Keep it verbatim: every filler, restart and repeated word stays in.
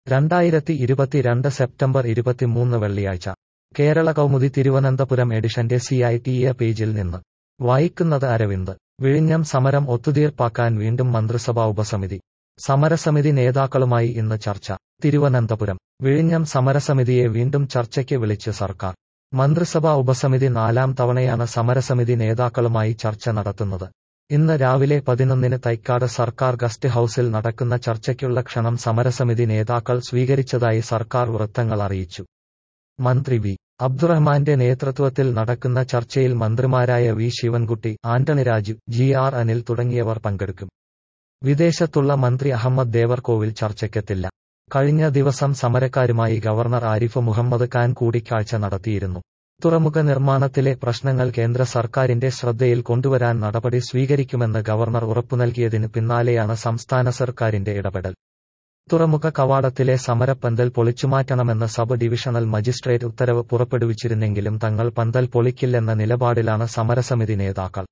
രണ്ടായിരത്തി ഇരുപത്തിരണ്ട് സെപ്റ്റംബർ ഇരുപത്തിമൂന്ന് വെള്ളിയാഴ്ച കേരള കൗമുദി തിരുവനന്തപുരം എഡിഷന്റെ സി ഐ ടി എ പേജിൽ നിന്ന് വായിക്കുന്നത് അരവിന്ദ്. വിഴിഞ്ഞം സമരം ഒത്തുതീർപ്പാക്കാൻ വീണ്ടും മന്ത്രിസഭാ ഉപസമിതി. സമരസമിതി നേതാക്കളുമായി ഇന്ന് ചർച്ച. തിരുവനന്തപുരം. വിഴിഞ്ഞം സമരസമിതിയെ വീണ്ടും ചർച്ചയ്ക്ക് വിളിച്ച് സർക്കാർ. മന്ത്രിസഭാ ഉപസമിതി നാലാം തവണയാണ് സമരസമിതി നേതാക്കളുമായി ചർച്ച നടത്തുന്നത്. ഇന്ന് രാവിലെ പതിനൊന്നിന് തൈക്കാട് സർക്കാർ ഗസ്റ്റ് ഹൌസിൽ നടക്കുന്ന ചർച്ചയ്ക്കുള്ള ക്ഷണം സമരസമിതി നേതാക്കൾ സ്വീകരിച്ചതായി സർക്കാർ വൃത്തങ്ങൾ അറിയിച്ചു. മന്ത്രി വി അബ്ദുറഹ്മാന്റെ നേതൃത്വത്തിൽ നടക്കുന്ന ചർച്ചയിൽ മന്ത്രിമാരായ V Sivankutty, Antony Raju, G R Anil തുടങ്ങിയവർ പങ്കെടുക്കും. വിദേശത്തുള്ള മന്ത്രി അഹമ്മദ് ദേവർകോവിൽ ചർച്ചയ്ക്കെത്തില്ല. കഴിഞ്ഞ ദിവസം സമരക്കാരുമായി ഗവർണർ ആരിഫ് മുഹമ്മദ് ഖാൻ കൂടിക്കാഴ്ച നടത്തിയിരുന്നു. തുറമുഖ നിർമ്മാണത്തിലെ പ്രശ്നങ്ങൾ കേന്ദ്ര സർക്കാരിന്റെ ശ്രദ്ധയിൽ കൊണ്ടുവരാൻ നടപടി സ്വീകരിക്കുമെന്ന് ഗവർണർ ഉറപ്പുനൽകിയതിന് പിന്നാലെയാണ് സംസ്ഥാന സർക്കാരിന്റെ ഇടപെടൽ. തുറമുഖ കവാടത്തിലെ സമരപ്പന്തൽ പൊളിച്ചുമാറ്റണമെന്ന് സബ് ഡിവിഷണൽ മജിസ്ട്രേറ്റ് ഉത്തരവ് പുറപ്പെടുവിച്ചിരുന്നെങ്കിലും തങ്ങൾ പന്തൽ പൊളിക്കില്ലെന്ന നിലപാടിലാണ് സമരസമിതി നേതാക്കൾ.